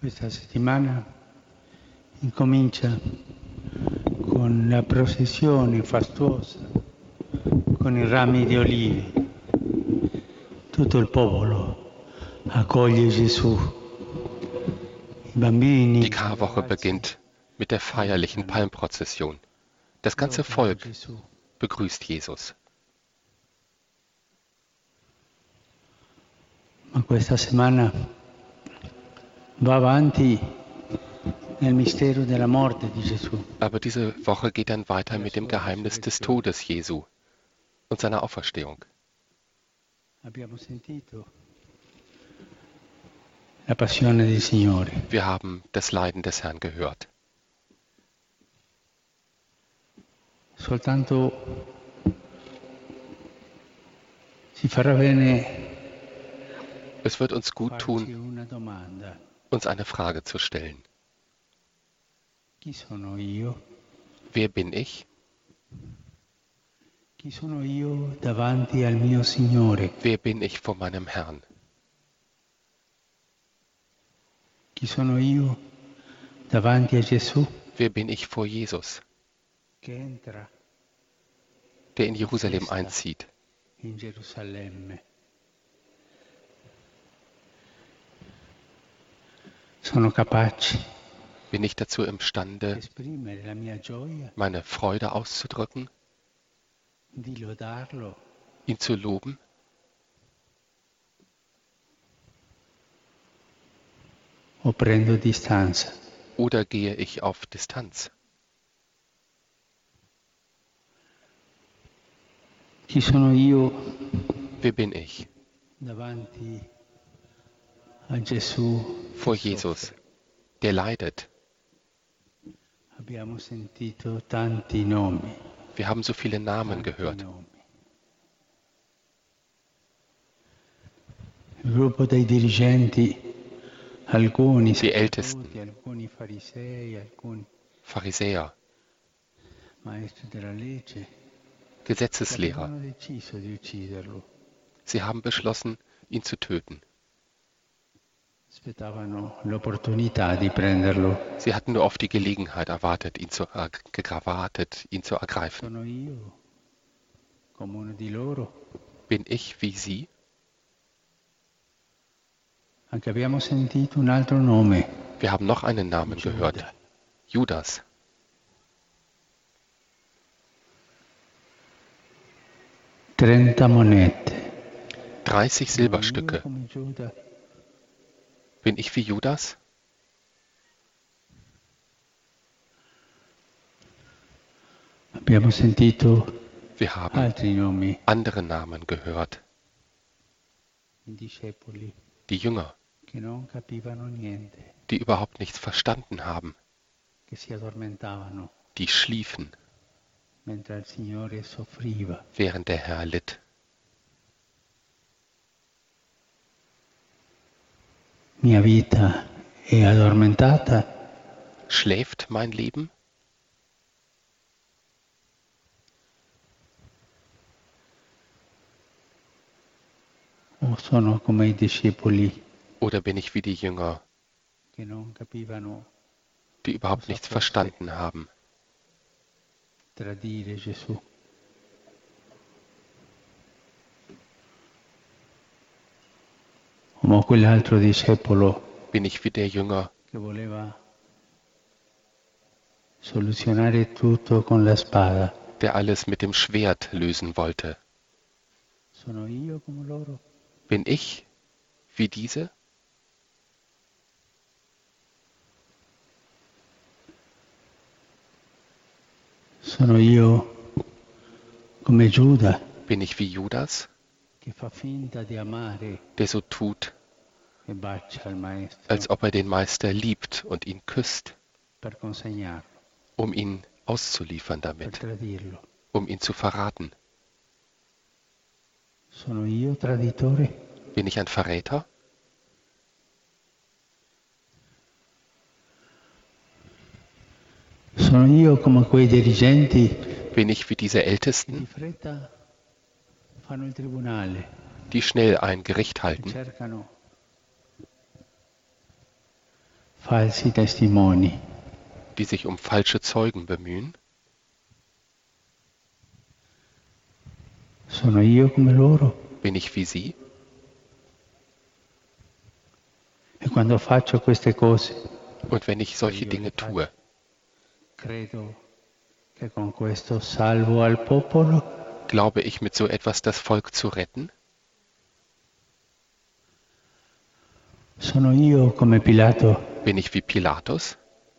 Questa settimana incomincia con la processione fastuosa, con i rami di olive. Tutto il popolo accoglie Gesù. I bambini, Die i Karwoche ragazzi beginnt mit der feierlichen Palmprozession. Das ganze lodano Volk Gesù. begrüßt Jesus. Ma questa settimana va avanti nel mistero della morte di Gesù. Aber diese Woche geht dann weiter mit dem Geheimnis des Todes Jesu und seiner Auferstehung. Abbiamo sentito la passione del Signore. Wir haben das Leiden des Herrn gehört. Soltanto si farà bene Es wird uns gut farci tun, una domanda. uns eine Frage zu stellen. Chi sono io? Wer bin ich? Chi sono io davanti al mio Signore? Wer bin ich vor meinem Herrn? Chi sono io davanti a Gesù Wer bin ich vor Jesus, che entra der in Jerusalem einzieht? in Gerusalemme? Sono capace Bin ich dazu di imstande, esprimere la mia gioia, meine Freude auszudrücken, di lodarlo, ihn zu loben? o prendo distanza? Oder gehe ich auf Distanz? Chi sono io Wer bin ich davanti a Gesù vor che Jesus, soffre? der leidet? Abbiamo sentito tanti nomi, Wir haben so viele Namen tanti gehört. nomi. Il gruppo dei dirigenti, alcuni Die sacerdoti, Ältesten, alcuni farisei, alcuni Pharisäer, maestri della legge, che Gesetzeslehrer. avevano deciso di ucciderlo. Sie haben beschlossen, ihn zu töten. Aspettavano l'opportunità di prenderlo. Sie hatten nur auf die Gelegenheit gewartet, ihn zu ergreifen. Sono io, come uno di loro. Bin ich wie sie? Anche abbiamo sentito un altro nome, Wir haben noch einen Namen gehört. Giuda. Judas. 30 monete. 30 Sono io Silberstücke. come Giuda. Bin ich wie Judas? Abbiamo sentito Wir haben altri nomi, andere Namen gehört. i discepoli, Die Jünger, che non capivano niente, die überhaupt nichts verstanden haben, che si addormentavano die schliefen, mentre il Signore soffriva. während der Herr litt. Mia vita è addormentata Schläft mein Leben? o sono come i discepoli Oder bin ich wie die Jünger, che non capivano die überhaupt nichts verstanden haben, tradire Gesù? Come quell'altro discepolo bin ich wie der Jünger, che voleva soluzionare tutto con la spada? der alles mit dem Schwert lösen wollte? Sono io come loro? Bin ich wie diese? Sono io come Giuda Bin ich wie Judas, che fa finta di amare der so tut, e bacia il maestro als ob er den Meister liebt und ihn küsst, per consegnarlo, um ihn auszuliefern per damit, tradirlo? um ihn zu verraten? Sono io traditore? Bin ich ein Verräter? Sono io come quei dirigenti Bin ich wie diese che di Ältesten, fretta fanno il tribunale, die schnell ein Gericht che halten, cercano falsi testimoni. die sich um falsche Zeugen bemühen? Sono io come loro Bin ich wie sie? e quando faccio queste cose Und wenn ich solche Dinge tue, credo che con questo salvo al popolo. glaube ich, mit so etwas das Volk zu retten? Sono io come Pilato Bin ich wie Pilatus?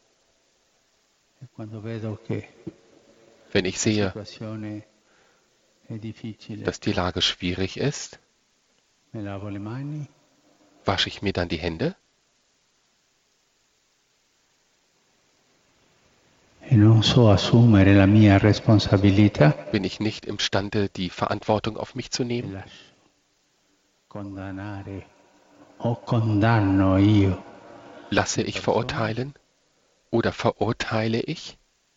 e quando vedo che Wenn ich la sehe, situazione è difficile, dass die Lage schwierig ist, mi lavo le mani wasche ich mir dann die Hände e non so assumere la mia responsabilità bin ich nicht imstande, die Verantwortung auf mich zu e nehmen? lascio condannare o condanno io Lasse ich verurteilen oder verurteile ich?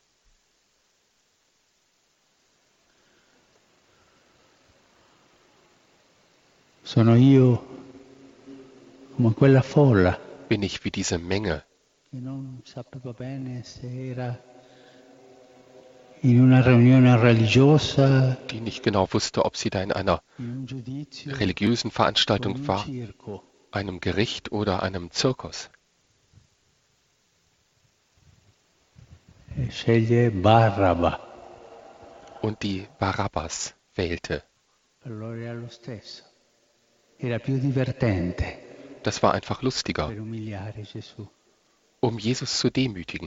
sono io come quella folla Bin ich wie diese Menge, che non sapeva bene se era in una riunione religiosa, die nicht genau wusste, ob sie da in einer in un giudizio religiösen o in Veranstaltung un war, circo. einem Gericht oder einem Zirkus? E sceglie Barraba. Und die Barabbas wählte. Allora era lo stesso. Era più divertente Das war einfach lustiger, per umiliare Gesù. um Jesus zu demütigen.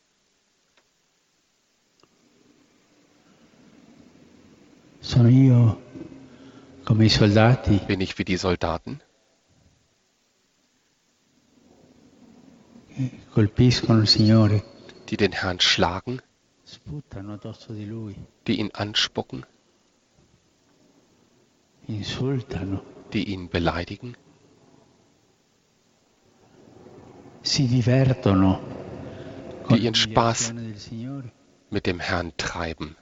Sono io come i soldati Bin ich wie die Soldaten, che colpiscono il Signore, die den Herrn schlagen, sputano addosso di Lui, die ihn anspucken, insultano, die ihn beleidigen, si divertono con die ihren Spaß l'umiliazione del Signore. mit dem Herrn treiben?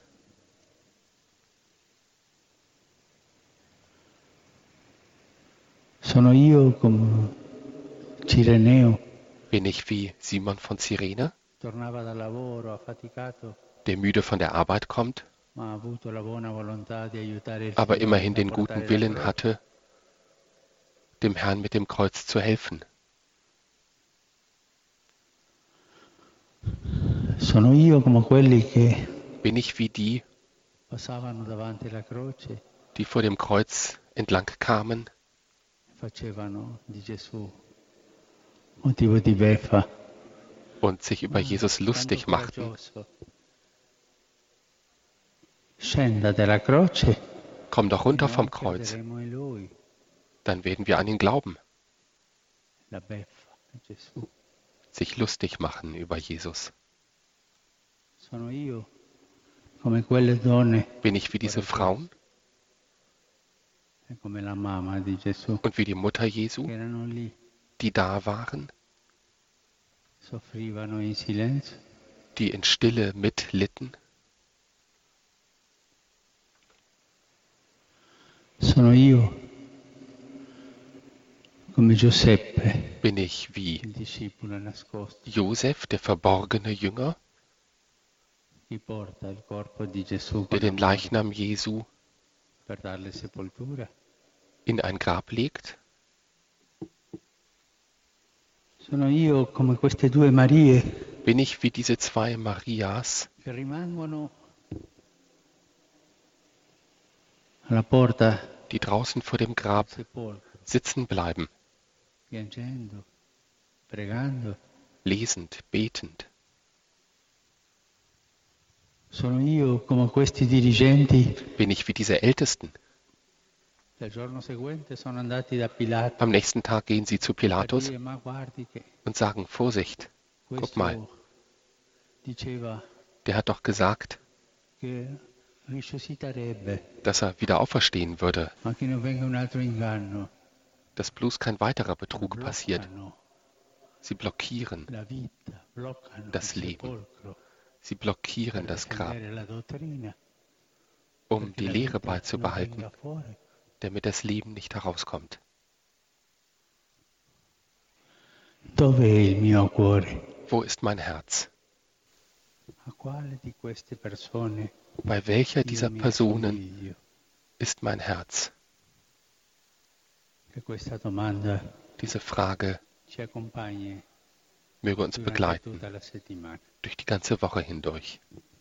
Sono io come Cireneo, Bin ich wie Simon von Cyrene, tornava dal lavoro affaticato, der müde von der Arbeit kommt, ma ha avuto la buona volontà di aiutare il aber Signore immerhin a den portare guten la Willen croce. hatte, dem Herrn mit dem Kreuz zu helfen? Sono io come quelli che Bin ich wie die, passavano davanti alla croce e die vor dem Kreuz entlang kamen facevano di Gesù motivo di beffa. und sich über Jesus lustig machten? Coraggioso. Scenda dalla croce Komm doch e runter noi vom Kreuz, crederemo in Lui. dann werden wir an ihn glauben. La beffa a Gesù. Sich lustig machen über Jesus. Sono io come quelle donne Bin ich wie diese Frauen e come la mamma di Gesù und wie die Mutter che Jesu, erano lì, die da waren, soffrivano in silenzio. die in Stille mitlitten? Sono io come Giuseppe, Bin ich wie il discepolo nascosto, Josef, der verborgene Jünger, che porta il corpo di Gesù der con den amore Leichnam Jesu per darle sepoltura? in ein Grab legt? Sono io come queste due Marie Bin ich wie diese zwei Marias, che rimangono alla porta die draußen vor dem del Grab sepolcro, sitzen bleiben, piangendo, pregando. lesend, betend? Sono io come questi dirigenti Bin ich wie diese Ältesten? che il giorno seguente sono andati da Pilato Am nächsten Tag gehen sie zu per Pilatus dire, ma guardi che und sagen, Vorsicht, guck mal, questo diceva der hat doch gesagt, che risusciterebbe, dass er wieder auferstehen würde, ma che non venga un altro inganno. dass bloß kein weiterer Betrug passiert. Bloccano Sie blockieren la vita, bloccano das il Leben. sepolcro Sie per blockieren das Grab, difendere la dottrina, um perché die la Lehre vita non beizubehalten, venga fuori. damit das Leben nicht herauskommt. Dove è il mio cuore? Wo ist mein Herz? A quale di queste persone Bei welcher io dieser mi Personen assomiglio? ist mein Herz? Che questa domanda Diese Frage ci accompagni möge uns durante begleiten tutta la settimana. durch die ganze Woche hindurch.